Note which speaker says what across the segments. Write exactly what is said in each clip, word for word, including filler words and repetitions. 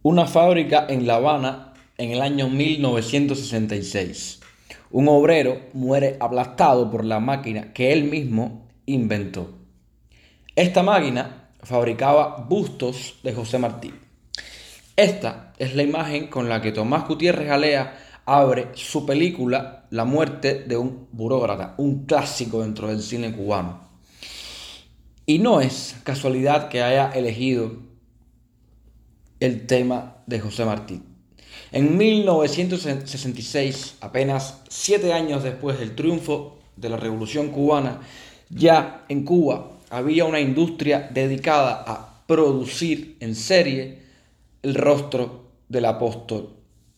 Speaker 1: Una fábrica en La Habana en el año mil novecientos sesenta y seis. Un obrero muere aplastado por la máquina que él mismo inventó. Esta máquina fabricaba bustos de José Martí. Esta es la imagen con la que Tomás Gutiérrez Alea abre su película La muerte de un burócrata, un clásico dentro del cine cubano. Y no es casualidad que haya elegido el tema de José Martí. En mil novecientos sesenta y seis, apenas siete años después del triunfo de la Revolución Cubana, ya en Cuba había una industria dedicada a producir en serie el rostro del apóstol.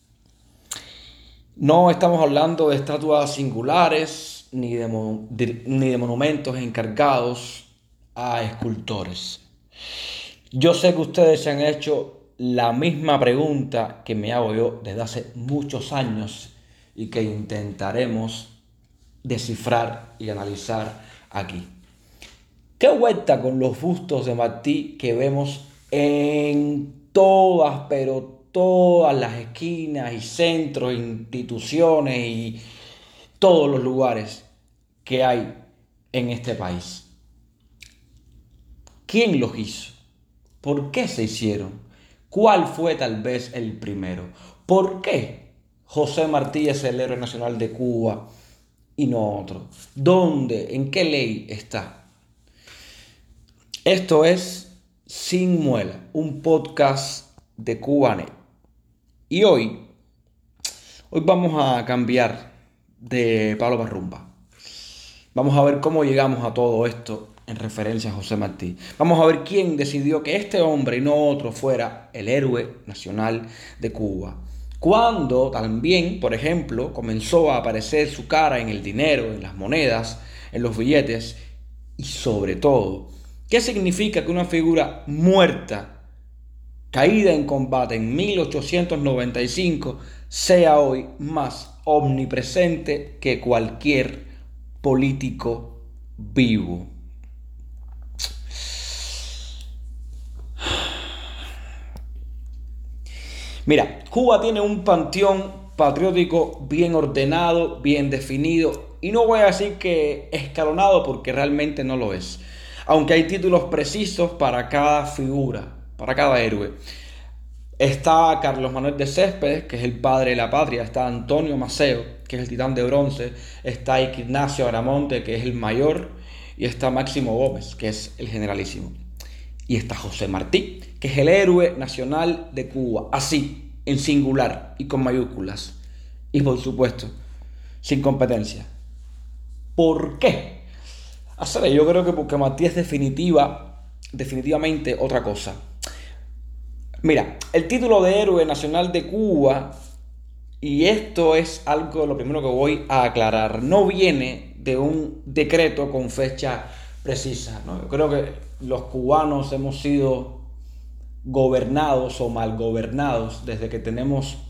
Speaker 1: No estamos hablando de estatuas singulares ni de, de, ni de monumentos encargados a escultores. Yo sé que ustedes se han hecho la misma pregunta que me hago yo desde hace muchos años y que intentaremos descifrar y analizar aquí. ¿Qué vuelta con los bustos de Martí que vemos en todas, pero todas las esquinas y centros, instituciones y todos los lugares que hay en este país? ¿Quién los hizo? ¿Por qué se hicieron? ¿Cuál fue tal vez el primero? ¿Por qué José Martí es el héroe nacional de Cuba y no otro? ¿Dónde? ¿En qué ley está? Esto es Sin Muela, un podcast de Cubanet. Y hoy, hoy vamos a cambiar de palo para rumba. Vamos a ver cómo llegamos a todo esto en referencia a José Martí. Vamos a ver quién decidió que este hombre y no otro fuera el héroe nacional de Cuba. Cuando también, por ejemplo, comenzó a aparecer su cara en el dinero, en las monedas, en los billetes y sobre todo, ¿qué significa que una figura muerta, caída en combate en mil ochocientos noventa y cinco, sea hoy más omnipresente que cualquier político vivo? Mira, Cuba tiene un panteón patriótico bien ordenado, bien definido, y no voy a decir que escalonado porque realmente no lo es, aunque hay títulos precisos para cada figura, para cada héroe. Está Carlos Manuel de Céspedes, que es el padre de la patria. Está Antonio Maceo, que es el titán de bronce. Está Ignacio Aramonte, que es el mayor. Y está Máximo Gómez, que es el generalísimo. Y está José Martí, que es el héroe nacional de Cuba. Así, en singular y con mayúsculas. Y por supuesto, sin competencia. ¿Por qué? Hacer, yo creo que porque Martí es definitiva, definitivamente otra cosa. Mira, el título de héroe nacional de Cuba, y esto es algo lo primero que voy a aclarar, no viene de un decreto con fecha precisa, ¿no? Yo creo que los cubanos hemos sido gobernados o mal gobernados desde que tenemos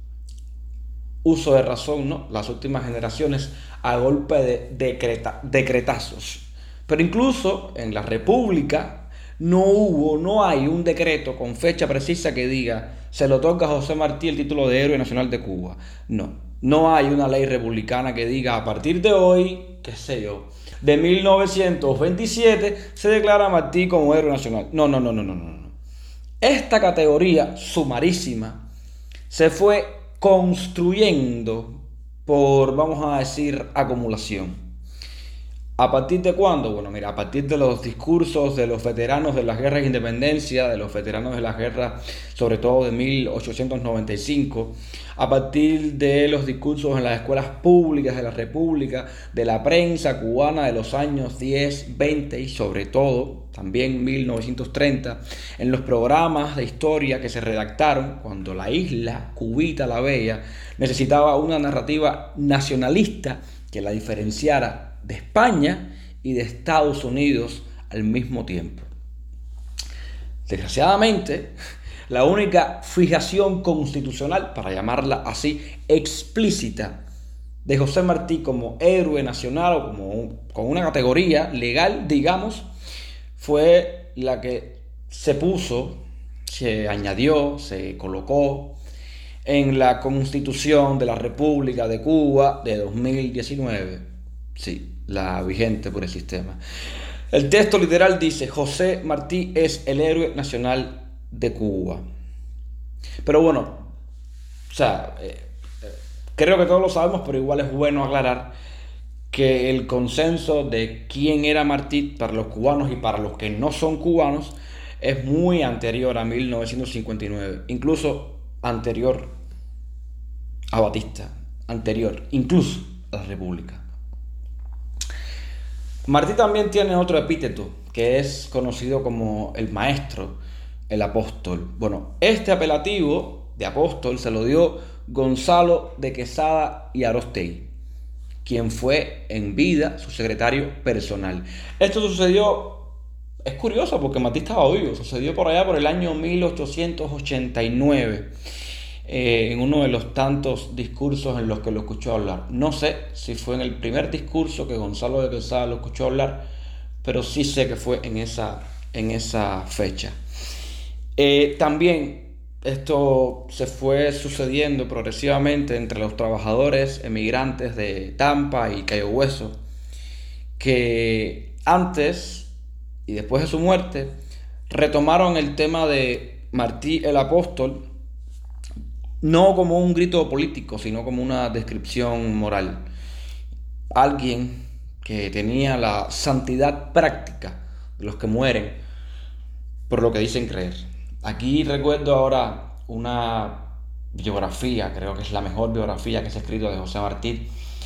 Speaker 1: uso de razón, ¿no? Las últimas generaciones a golpe de decreta, decretazos. Pero incluso en la República no hubo, no hay un decreto con fecha precisa que diga se le otorga a José Martí el título de héroe nacional de Cuba. No, no hay una ley republicana que diga a partir de hoy, qué sé yo, de mil novecientos veintisiete se declara a Martí como héroe nacional. No, no, no, no, no, no. Esta categoría sumarísima se fue construyendo por, vamos a decir, acumulación. ¿A partir de cuándo? Bueno, mira, a partir de los discursos de los veteranos de las guerras de independencia, de los veteranos de las guerras, sobre todo de mil ochocientos noventa y cinco, a partir de los discursos en las escuelas públicas de la República, de la prensa cubana de los años diez, veinte y sobre todo, también mil novecientos treinta, en los programas de historia que se redactaron cuando la isla cubita la Bella necesitaba una narrativa nacionalista que la diferenciara de España y de Estados Unidos al mismo tiempo. Desgraciadamente, la única fijación constitucional, para llamarla así, explícita, de José Martí como héroe nacional o como un, con una categoría legal, digamos, fue la que se puso se añadió, se colocó en la Constitución de la República de Cuba de dos mil diecinueve. Sí, la vigente por el sistema. El texto literal dice: José Martí es el héroe nacional de Cuba. Pero bueno, o sea, eh, eh, creo que todos lo sabemos, pero igual es bueno aclarar que el consenso de quién era Martí para los cubanos y para los que no son cubanos es muy anterior a mil novecientos cincuenta y nueve, incluso anterior a Batista, anterior incluso a la República. Martí también tiene otro epíteto que es conocido como el maestro, el apóstol. Bueno, este apelativo de apóstol se lo dio Gonzalo de Quesada y Aróstegui, quien fue en vida su secretario personal. Esto sucedió, es curioso porque Martí estaba vivo, sucedió por allá por el año mil ochocientos ochenta y nueve, eh, en uno de los tantos discursos en los que lo escuchó hablar. No sé si fue en el primer discurso que Gonzalo de Quesada lo escuchó hablar, pero sí sé que fue en esa, en esa fecha. Eh, también esto se fue sucediendo progresivamente entre los trabajadores emigrantes de Tampa y Cayo Hueso, que antes y después de su muerte retomaron el tema de Martí el Apóstol, no como un grito político, sino como una descripción moral. Alguien que tenía la santidad práctica de los que mueren por lo que dicen creer. Aquí recuerdo ahora una biografía, creo que es la mejor biografía que se ha escrito de José Martí,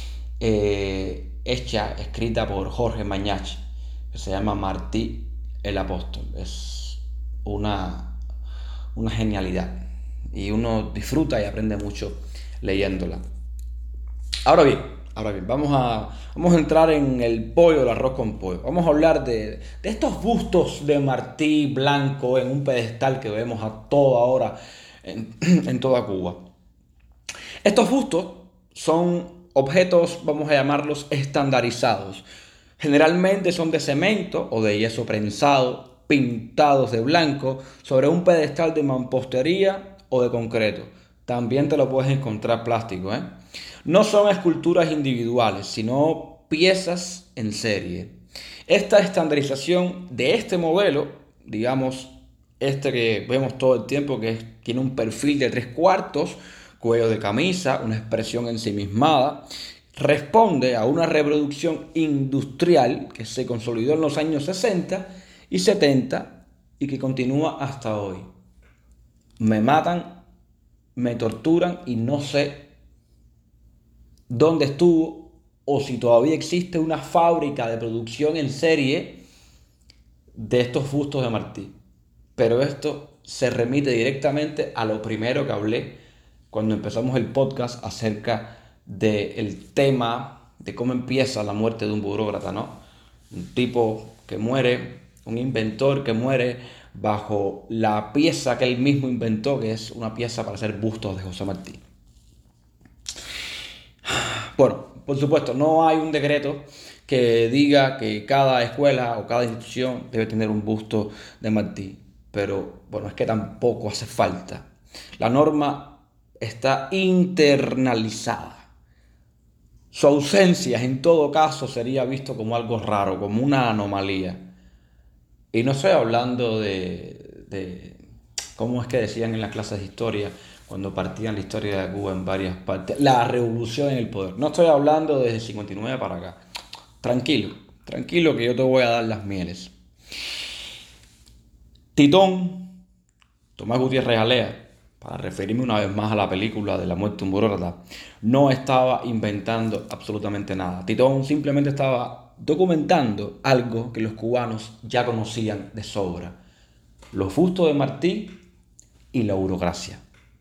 Speaker 1: eh, hecha, escrita por Jorge Mañach, que se llama Martí el Apóstol. Es una, una genialidad y uno disfruta y aprende mucho leyéndola. Ahora bien, ahora bien, vamos a, vamos a entrar en el pollo, el arroz con pollo. Vamos a hablar de, de estos bustos de Martí blanco en un pedestal que vemos a toda hora en, en toda Cuba. Estos bustos son objetos, vamos a llamarlos estandarizados. Generalmente son de cemento o de yeso prensado, pintados de blanco sobre un pedestal de mampostería o de concreto. También te lo puedes encontrar plástico, ¿eh? No son esculturas individuales, sino piezas en serie. Esta estandarización de este modelo, digamos, este que vemos todo el tiempo, que es, tiene un perfil de tres cuartos, cuello de camisa, una expresión ensimismada, responde a una reproducción industrial que se consolidó en los años sesenta y setenta y que continúa hasta hoy. Me matan, me torturan y no sé dónde estuvo o si todavía existe una fábrica de producción en serie de estos bustos de Martí. Pero esto se remite directamente a lo primero que hablé cuando empezamos el podcast acerca del tema de cómo empieza la muerte de un burócrata, ¿no? Un tipo que muere, un inventor que muere bajo la pieza que él mismo inventó, que es una pieza para hacer bustos de José Martí. Bueno, por supuesto, no hay un decreto que diga que cada escuela o cada institución debe tener un busto de Martí, pero bueno, es que tampoco hace falta. La norma está internalizada. Su ausencia, en todo caso, sería visto como algo raro, como una anomalía. Y no estoy hablando de, de cómo es que decían en las clases de historia, cuando partían la historia de Cuba en varias partes, la revolución en el poder. No estoy hablando desde el cincuenta y nueve para acá. Tranquilo, tranquilo que yo te voy a dar las mieles. Titón, Tomás Gutiérrez Alea, para referirme una vez más a la película de la muerte de un burócrata, no estaba inventando absolutamente nada. Titón simplemente estaba documentando algo que los cubanos ya conocían de sobra: los bustos de Martí y la burocracia.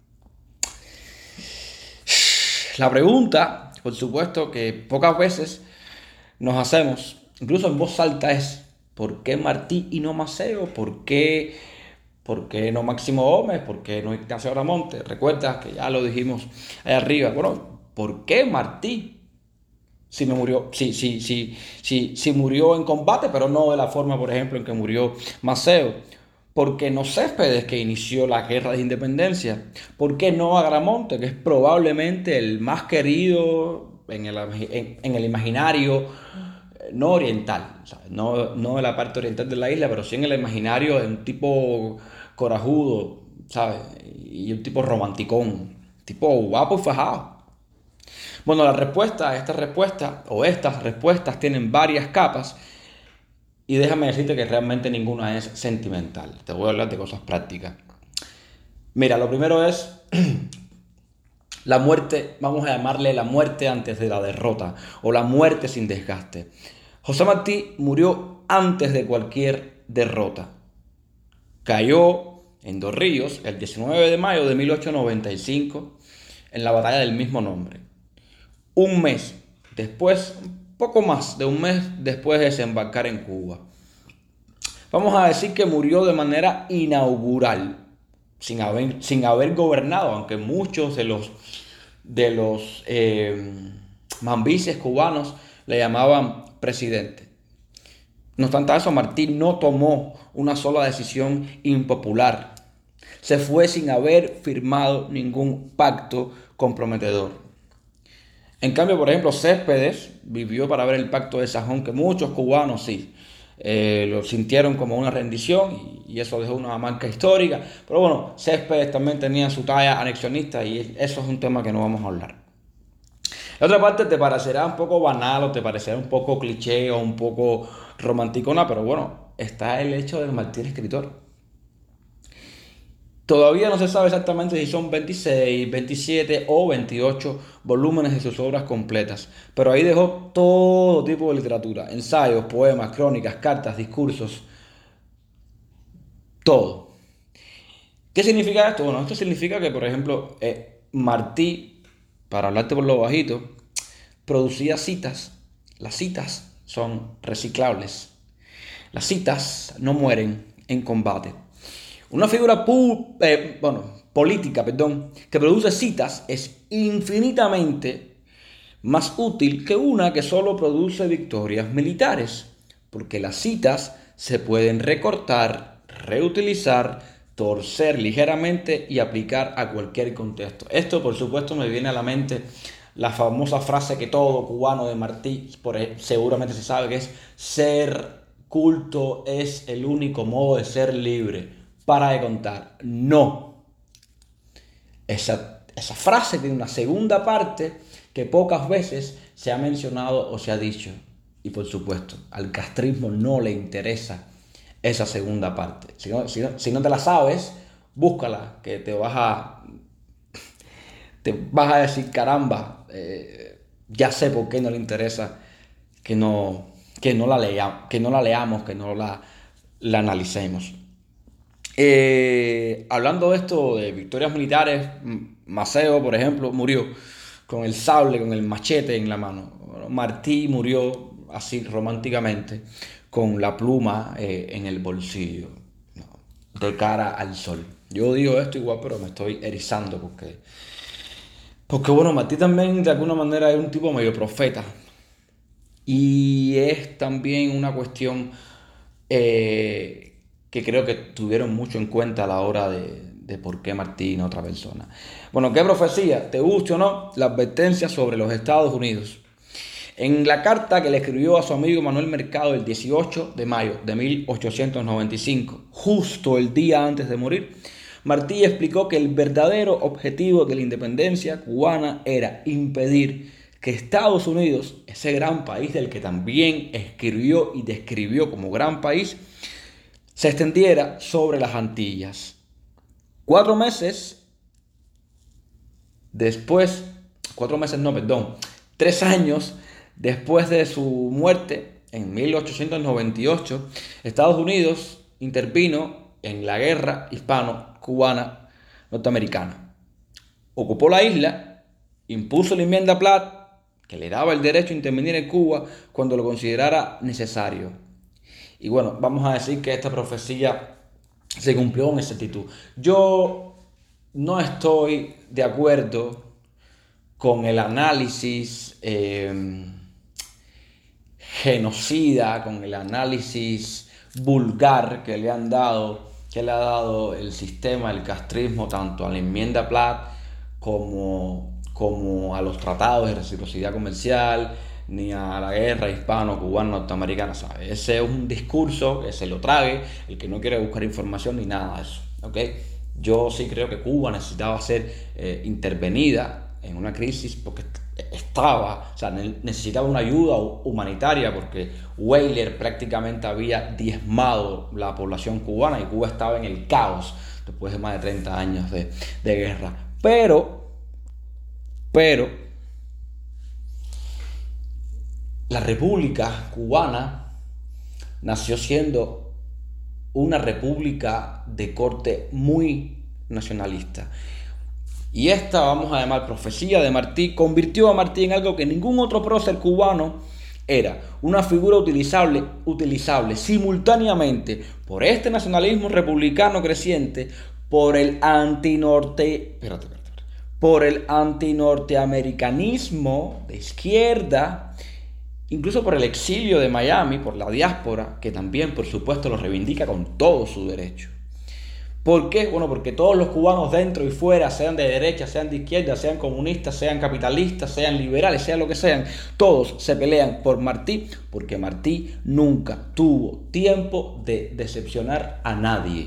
Speaker 1: La pregunta, por supuesto, que pocas veces nos hacemos, incluso en voz alta, es: ¿por qué Martí y no Maceo? ¿Por qué, por qué no Máximo Gómez? ¿Por qué no Ignacio Aramonte? Recuerdas que ya lo dijimos ahí arriba. Bueno, ¿por qué Martí? Si me murió, sí, sí, sí, sí, sí murió en combate, pero no de la forma, por ejemplo, en que murió Maceo. ¿Por qué no Céspedes, que inició la guerra de independencia? ¿Por qué no Agramonte, que es probablemente el más querido en el, en, en el imaginario eh, no oriental, ¿sabes? No, no de la parte oriental de la isla, pero sí en el imaginario de un tipo corajudo, ¿sabes? Y un tipo romanticón, tipo guapo y fajado. Bueno, la respuesta, esta respuesta o estas respuestas tienen varias capas y déjame decirte que realmente ninguna es sentimental. Te voy a hablar de cosas prácticas. Mira, lo primero es la muerte, vamos a llamarle la muerte antes de la derrota o la muerte sin desgaste. José Martí murió antes de cualquier derrota. Cayó en Dos Ríos el diecinueve de mayo de mil ochocientos noventa y cinco en la batalla del mismo nombre. Un mes después, poco más de un mes después de desembarcar en Cuba. Vamos a decir que murió de manera inaugural, sin haber, sin haber gobernado, aunque muchos de los, de los eh, mambises cubanos le llamaban presidente. No obstante eso, Martín no tomó una sola decisión impopular. Se fue sin haber firmado ningún pacto comprometedor. En cambio, por ejemplo, Céspedes vivió para ver el pacto de Sajón, que muchos cubanos sí eh, lo sintieron como una rendición y, y eso dejó una marca histórica. Pero bueno, Céspedes también tenía su talla anexionista y eso es un tema que no vamos a hablar. La otra parte te parecerá un poco banal o te parecerá un poco cliché o un poco romanticona, pero bueno, está el hecho de Martín escritor. Todavía no se sabe exactamente si son veintiséis, veintisiete o veintiocho volúmenes de sus obras completas, pero ahí dejó todo tipo de literatura, ensayos, poemas, crónicas, cartas, discursos, todo. ¿Qué significa esto? Bueno, esto significa que, por ejemplo, eh, Martí, para hablarte por lo bajito, producía citas. Las citas son reciclables. Las citas no mueren en combate. Una figura pu eh, bueno, política, perdón, que produce citas es infinitamente más útil que una que solo produce victorias militares, porque las citas se pueden recortar, reutilizar, torcer ligeramente y aplicar a cualquier contexto. Esto, por supuesto, me viene a la mente la famosa frase que todo cubano de Martí por, seguramente se sabe, que es: ser culto es el único modo de ser libre. Para de contar. No. Esa, esa frase tiene una segunda parte que pocas veces se ha mencionado o se ha dicho. Y por supuesto, al castrismo no le interesa esa segunda parte. Si no, si no, si no te la sabes, búscala, que te vas a, te vas a decir, caramba, eh, ya sé por qué no le interesa que no, que no, la, lea, que no la leamos, que no la, la analicemos. Eh, hablando de esto, de victorias militares, Maceo, por ejemplo, murió con el sable, con el machete en la mano. Bueno, Martí murió así románticamente, con la pluma eh, en el bolsillo, ¿no? De cara al sol. Yo digo esto igual, pero me estoy erizando porque, porque bueno, Martí también de alguna manera es un tipo medio profeta. Y es también una cuestión eh, que creo que tuvieron mucho en cuenta a la hora de, de por qué Martín, otra persona. Bueno, ¿qué profecía? ¿Te guste o no? La advertencia sobre los Estados Unidos. En la carta que le escribió a su amigo Manuel Mercado el dieciocho de mayo de mil ochocientos noventa y cinco, justo el día antes de morir, Martí explicó que el verdadero objetivo de la independencia cubana era impedir que Estados Unidos, ese gran país del que también escribió y describió como gran país, se extendiera sobre las Antillas. Cuatro meses después, cuatro meses no, perdón, tres años después de su muerte, en mil ochocientos noventa y ocho, Estados Unidos intervino en la guerra hispano-cubana norteamericana. Ocupó la isla, impuso la enmienda Platt, que le daba el derecho a intervenir en Cuba cuando lo considerara necesario. Y bueno, vamos a decir que esta profecía se cumplió con exactitud. Yo no estoy de acuerdo con el análisis eh, genocida, con el análisis vulgar que le han dado que le ha dado el sistema, el castrismo, tanto a la enmienda Platt como, como a los tratados de reciprocidad comercial, ni a la guerra hispano-cubano-norteamericana, ¿sabes? Ese es un discurso que se lo trague el que no quiere buscar información ni nada de eso, ¿ok? Yo sí creo que Cuba necesitaba ser eh, intervenida en una crisis porque estaba, o sea, necesitaba una ayuda humanitaria porque Weyler prácticamente había diezmado la población cubana y Cuba estaba en el caos después de más de treinta años de, de guerra. Pero, pero, la República Cubana nació siendo una república de corte muy nacionalista. Y esta, vamos a llamar profecía de Martí, convirtió a Martí en algo que ningún otro prócer cubano era, una figura utilizable, utilizable simultáneamente por este nacionalismo republicano creciente, por el antinorte, espérate, espérate, espérate, por el antinorteamericanismo de izquierda, incluso por el exilio de Miami, por la diáspora, que también, por supuesto, lo reivindica con todo su derecho. ¿Por qué? Bueno, porque todos los cubanos dentro y fuera, sean de derecha, sean de izquierda, sean comunistas, sean capitalistas, sean liberales, sean lo que sean, todos se pelean por Martí, porque Martí nunca tuvo tiempo de decepcionar a nadie.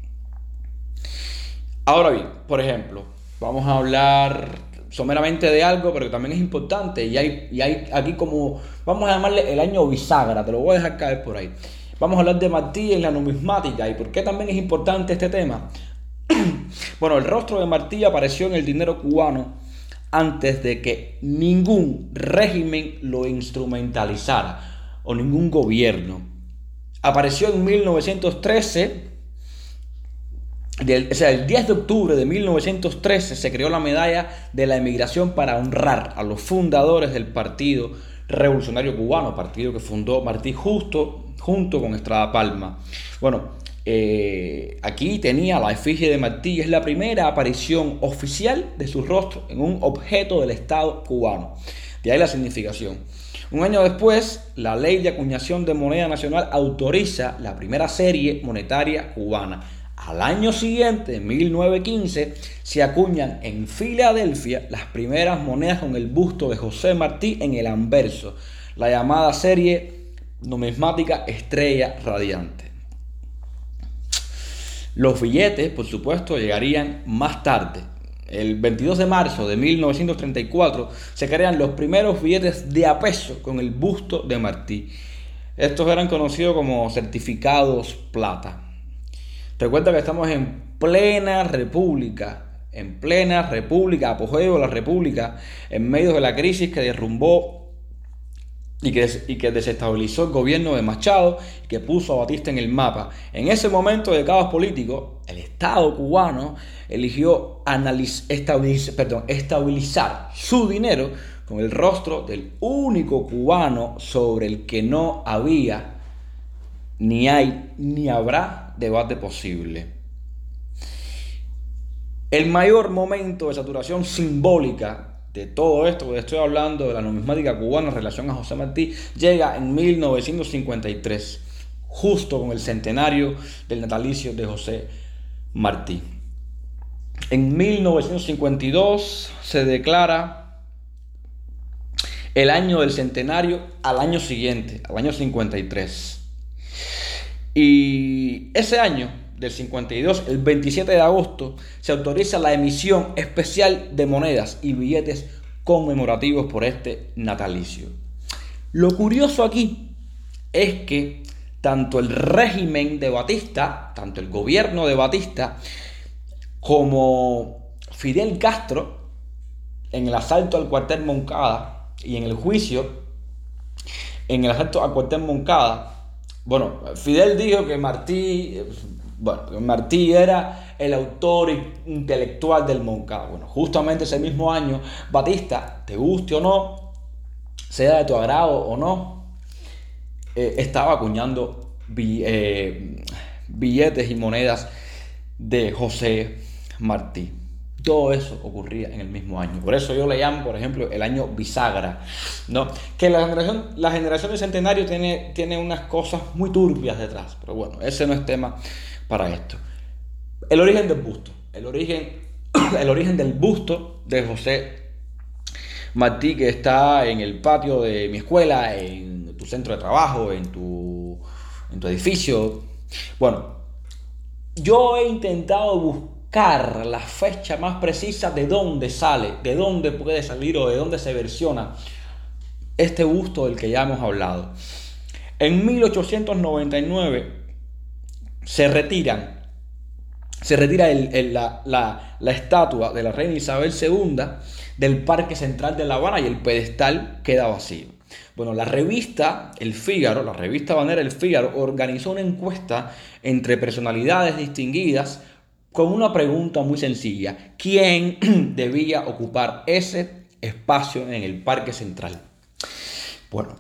Speaker 1: Ahora bien, por ejemplo, vamos a hablar someramente de algo, pero que también es importante, y hay, y hay aquí como, vamos a llamarle el año bisagra, te lo voy a dejar caer por ahí. Vamos a hablar de Martí en la numismática. ¿Y por qué también es importante este tema? Bueno, el rostro de Martí apareció en el dinero cubano antes de que ningún régimen lo instrumentalizara o ningún gobierno. Apareció en mil novecientos trece, del, o sea, el diez de octubre de mil novecientos trece se creó la medalla de la emigración para honrar a los fundadores del Partido Revolucionario Cubano, partido que fundó Martí justo junto con Estrada Palma. Bueno, eh, aquí tenía la efigie de Martí, es la primera aparición oficial de su rostro en un objeto del Estado cubano. De ahí la significación. Un año después, la ley de acuñación de moneda nacional autoriza la primera serie monetaria cubana. Al año siguiente, en mil novecientos quince, se acuñan en Filadelfia las primeras monedas con el busto de José Martí en el anverso, la llamada serie numismática Estrella Radiante. Los billetes, por supuesto, llegarían más tarde. El veintidós de marzo de mil novecientos treinta y cuatro se crean los primeros billetes de a peso con el busto de Martí. Estos eran conocidos como certificados plata. Recuerda que estamos en plena república, en plena república, apogeo de la república, en medio de la crisis que derrumbó y que, y que desestabilizó el gobierno de Machado y que puso a Batista en el mapa. En ese momento de caos político, el Estado cubano eligió analiz, estabiliz, perdón, estabilizar su dinero con el rostro del único cubano sobre el que no había, ni hay, ni habrá debate posible. El mayor momento de saturación simbólica de todo esto que estoy hablando de la numismática cubana en relación a José Martí llega en mil novecientos cincuenta y tres, justo con el centenario del natalicio de José Martí. En mil novecientos cincuenta y dos se declara el año del centenario al año siguiente, al año cincuenta y tres. Y ese año del cincuenta y dos, el veintisiete de agosto, se autoriza la emisión especial de monedas y billetes conmemorativos por este natalicio. Lo curioso aquí es que tanto el régimen de Batista, tanto el gobierno de Batista, como Fidel Castro, en el asalto al cuartel Moncada y en el juicio, en el asalto al cuartel Moncada, bueno, Fidel dijo que Martí, bueno, Martí era el autor intelectual del Moncada. Bueno, justamente ese mismo año, Batista, te guste o no, sea de tu agrado o no, eh, estaba acuñando eh, billetes y monedas de José Martí. Todo eso ocurría en el mismo año. Por eso yo le llamo, por ejemplo, el año bisagra, ¿no? Que la generación, la generación del centenario tiene, tiene unas cosas muy turbias detrás. Pero bueno, ese no es tema para esto. El origen del busto. El origen, el origen del busto de José Martí, que está en el patio de mi escuela, en tu centro de trabajo, en tu, en tu edificio. Bueno, yo he intentado buscar la fecha más precisa de dónde sale, de dónde puede salir o de dónde se versiona este busto del que ya hemos hablado. En mil ochocientos noventa y nueve se retiran, se retira el, el, la, la, la estatua de la reina Isabel segunda del Parque Central de La Habana y el pedestal queda vacío. Bueno, la revista El Fígaro, la revista banera El Fígaro, organizó una encuesta entre personalidades distinguidas con una pregunta muy sencilla: ¿quién debía ocupar ese espacio en el Parque Central? Bueno,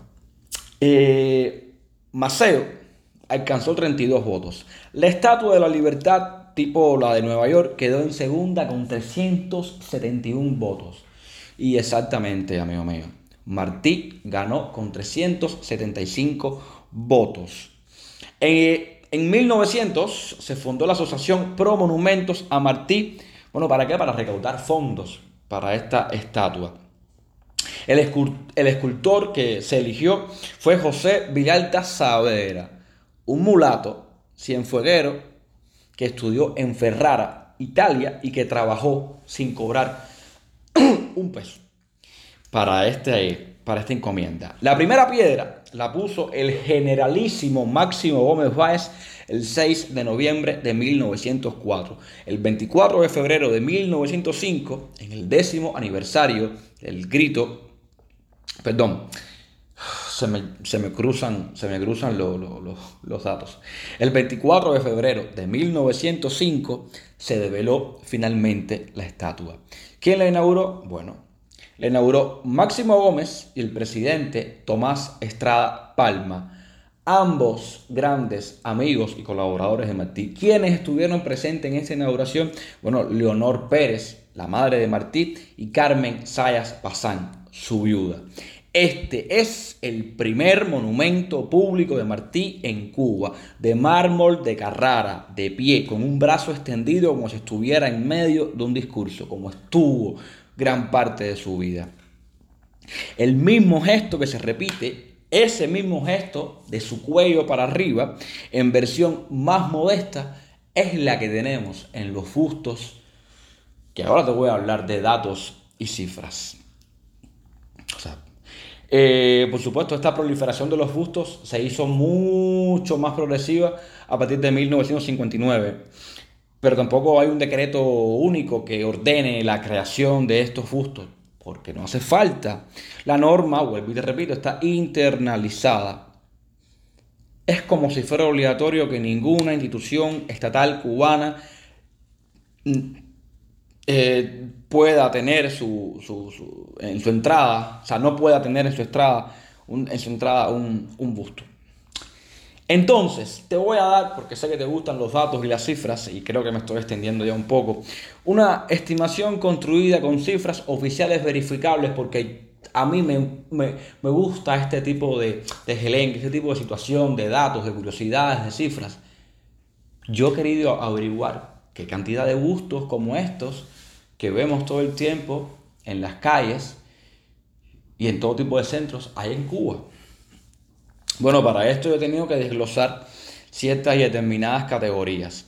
Speaker 1: eh, Maceo alcanzó treinta y dos votos. La Estatua de la Libertad, tipo la de Nueva York, quedó en segunda con trescientos setenta y uno votos. Y exactamente, amigo mío, Martí ganó con trescientos setenta y cinco votos. Eh, en mil novecientos se fundó la Asociación Pro Monumentos a Martí. Bueno, ¿para qué? Para recaudar fondos para esta estatua. El, escult el escultor que se eligió fue José Villalta Saavedra, un mulato cienfueguero que estudió en Ferrara, Italia, y que trabajó sin cobrar un peso para, este, para esta encomienda. La primera piedra la puso el generalísimo Máximo Gómez Báez el seis de noviembre de mil novecientos cuatro. El veinticuatro de febrero de mil novecientos cinco, en el décimo aniversario del grito, perdón, se me, se me cruzan, se me cruzan lo, lo, lo, los datos. El veinticuatro de febrero de mil novecientos cinco se develó finalmente la estatua. ¿Quién la inauguró? Bueno, la inauguró Máximo Gómez y el presidente Tomás Estrada Palma, ambos grandes amigos y colaboradores de Martí. ¿Quiénes estuvieron presentes en esta inauguración? Bueno, Leonor Pérez, la madre de Martí, y Carmen Zayas Bazán, su viuda. Este es el primer monumento público de Martí en Cuba, de mármol de Carrara, de pie, con un brazo extendido como si estuviera en medio de un discurso, como estuvo gran parte de su vida. El mismo gesto que se repite, ese mismo gesto de su cuello para arriba, en versión más modesta, es la que tenemos en los bustos, que ahora te voy a hablar de datos y cifras. O sea, Eh, por supuesto, esta proliferación de los bustos se hizo mucho más progresiva a partir de mil novecientos cincuenta y nueve, pero tampoco hay un decreto único que ordene la creación de estos bustos, porque no hace falta. La norma, vuelvo y te repito, está internalizada. Es como si fuera obligatorio que ninguna institución estatal cubana Eh, pueda tener su, su, su, en su entrada, o sea, no pueda tener en su entrada un, en su entrada un, un busto. Entonces, te voy a dar, porque sé que te gustan los datos y las cifras, y creo que me estoy extendiendo ya un poco, una estimación construida con cifras oficiales verificables, porque a mí me, me, me gusta este tipo de, de gelengue, este tipo de situación, de datos, de curiosidades, de cifras. Yo he querido averiguar qué cantidad de bustos como estos que vemos todo el tiempo en las calles y en todo tipo de centros hay en Cuba. Bueno, para esto yo he tenido que desglosar ciertas y determinadas categorías.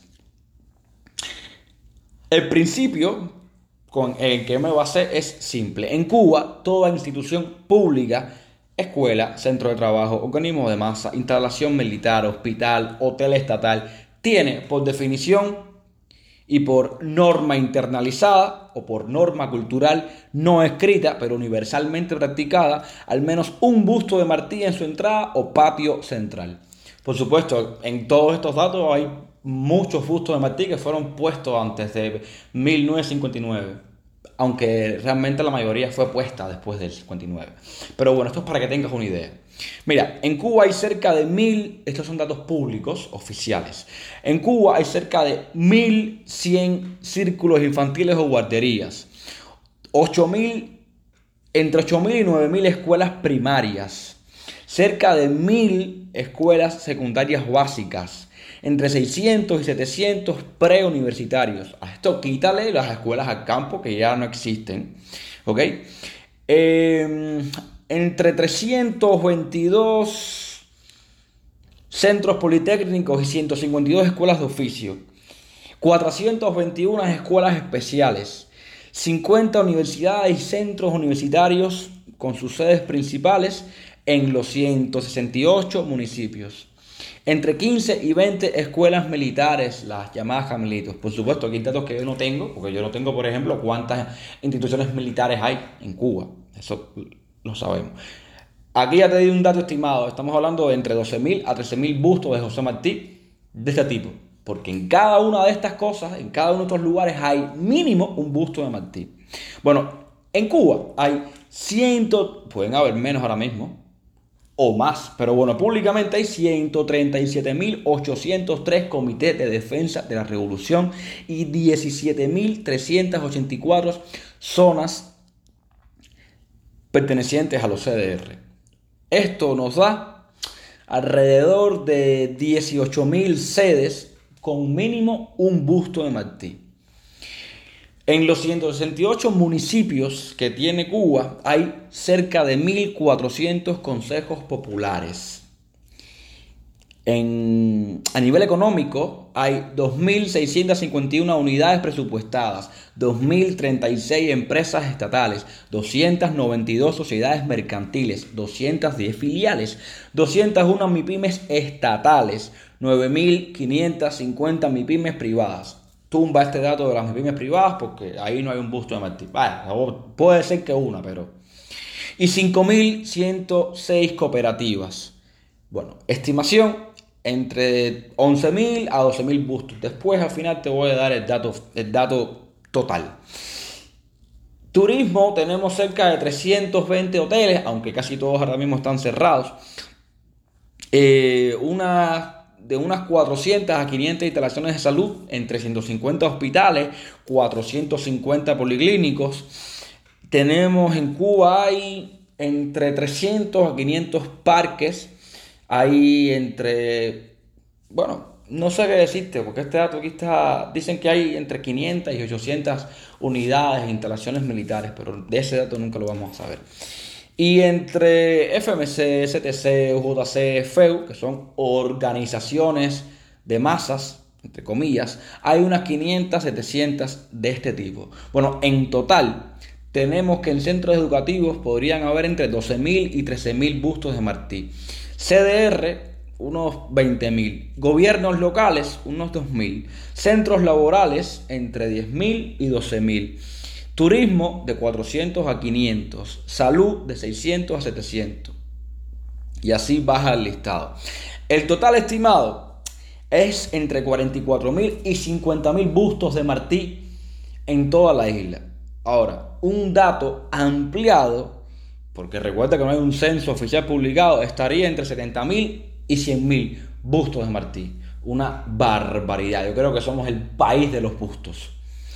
Speaker 1: El principio con el que me basé es simple. En Cuba, toda institución pública, escuela, centro de trabajo, organismo de masa, instalación militar, hospital, hotel estatal, tiene por definición y por norma internalizada o por norma cultural no escrita, pero universalmente practicada, al menos un busto de Martí en su entrada o patio central. Por supuesto, en todos estos datos hay muchos bustos de Martí que fueron puestos antes de mil novecientos cincuenta y nueve, aunque realmente la mayoría fue puesta después del cincuenta y nueve. Pero bueno, esto es para que tengas una idea. Mira, en Cuba hay cerca de mil, estos son datos públicos oficiales, en Cuba hay cerca de mil cien círculos infantiles o guarderías, ocho mil, entre ocho mil y nueve mil escuelas primarias, cerca de mil escuelas secundarias básicas, entre seiscientos y setecientos preuniversitarios. A esto quítale las escuelas al campo que ya no existen. ¿Ok? Eh, entre trescientos veintidós centros politécnicos y ciento cincuenta y dos escuelas de oficio, cuatrocientas veintiuna escuelas especiales, cincuenta universidades y centros universitarios con sus sedes principales en los ciento sesenta y ocho municipios. Entre quince y veinte escuelas militares, las llamadas Carmelitos. Por supuesto, aquí hay datos que yo no tengo, porque yo no tengo, por ejemplo, cuántas instituciones militares hay en Cuba. Eso lo sabemos. Aquí ya te di un dato estimado. Estamos hablando de entre doce mil a trece mil bustos de José Martí de este tipo. Porque en cada una de estas cosas, en cada uno de estos lugares, hay mínimo un busto de Martí. Bueno, en Cuba hay ciento, pueden haber menos ahora mismo, o más, pero bueno, públicamente hay ciento treinta y siete mil ochocientos tres comités de defensa de la revolución y diecisiete mil trescientas ochenta y cuatro zonas pertenecientes a los C D R. Esto nos da alrededor de dieciocho mil sedes con mínimo un busto de Martí. En los ciento sesenta y ocho municipios que tiene Cuba hay cerca de mil cuatrocientos consejos populares. En, a nivel económico hay dos mil seiscientas cincuenta y una unidades presupuestadas, dos mil treinta y seis empresas estatales, doscientas noventa y dos sociedades mercantiles, doscientas diez filiales, doscientas uno MIPYMES estatales, nueve mil quinientas cincuenta MIPYMES privadas. Tumba este dato de las MIPYMES privadas porque ahí no hay un busto de Martí. Bueno, puede ser que una, pero... Y cinco mil ciento seis cooperativas. Bueno, estimación entre once mil a doce mil bustos. Después al final te voy a dar el dato, el dato total. Turismo, tenemos cerca de trescientos veinte hoteles, aunque casi todos ahora mismo están cerrados. Eh, una... de unas cuatrocientas a quinientas instalaciones de salud, entre ciento cincuenta hospitales, cuatrocientos cincuenta policlínicos. Tenemos en Cuba hay entre trescientos a quinientos parques, hay entre, bueno, no sé qué decirte, porque este dato aquí está, dicen que hay entre quinientas y ochocientas unidades e instalaciones militares, pero de ese dato nunca lo vamos a saber. Y entre F M C, C T C, U J C, F E U, que son organizaciones de masas, entre comillas, hay unas quinientas, setecientas de este tipo. Bueno, en total tenemos que en centros educativos podrían haber entre doce mil y trece mil bustos de Martí. C D R, unos veinte mil. Gobiernos locales, unos dos mil. Centros laborales, entre diez mil y doce mil. Turismo de cuatrocientos a quinientos, salud de seiscientos a setecientos. Y así baja el listado. El total estimado es entre cuarenta y cuatro mil y cincuenta mil bustos de Martí en toda la isla. Ahora, un dato ampliado, porque recuerda que no hay un censo oficial publicado, estaría entre setenta mil y cien mil bustos de Martí. Una barbaridad. Yo creo que somos el país de los bustos.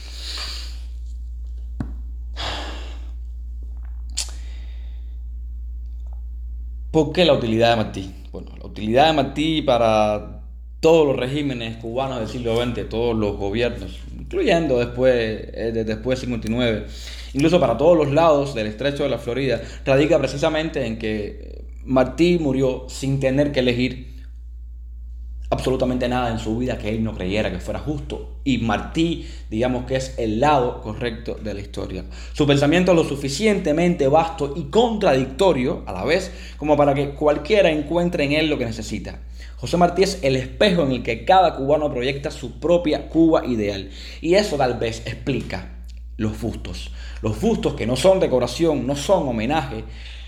Speaker 1: ¿Por qué la utilidad de Martí? Bueno, la utilidad de Martí para todos los regímenes cubanos del siglo veinte, todos los gobiernos, incluyendo después, eh, después del cincuenta y nueve, incluso para todos los lados del estrecho de la Florida, radica precisamente en que Martí murió sin tener que elegir absolutamente nada en su vida que él no creyera que fuera justo, y Martí, digamos que es el lado correcto de la historia. Su pensamiento es lo suficientemente vasto y contradictorio a la vez como para que cualquiera encuentre en él lo que necesita. José Martí es el espejo en el que cada cubano proyecta su propia Cuba ideal, y eso tal vez explica los bustos. Los bustos que no son decoración, no son homenaje,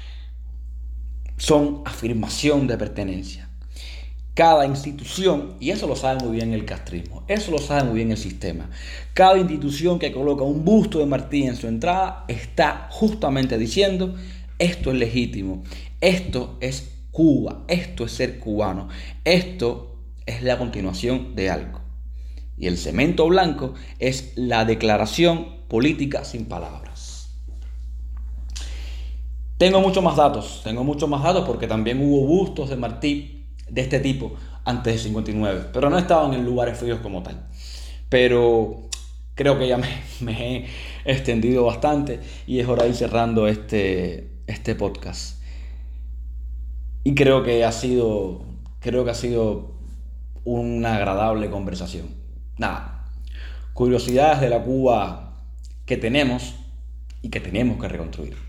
Speaker 1: son afirmación de pertenencia. Cada institución, y eso lo sabe muy bien el castrismo, eso lo sabe muy bien el sistema, cada institución que coloca un busto de Martí en su entrada está justamente diciendo: esto es legítimo, esto es Cuba, esto es ser cubano, esto es la continuación de algo. Y el cemento blanco es la declaración política sin palabras. Tengo muchos más datos, tengo muchos más datos porque también hubo bustos de Martí de este tipo antes de cincuenta y nueve, pero no estaban en lugares fríos como tal. Pero creo que ya me, me he extendido bastante y es hora de ir cerrando este, este podcast. Y creo que ha sido, creo que ha sido una agradable conversación. Nada, curiosidades de la Cuba que tenemos y que tenemos que reconstruir.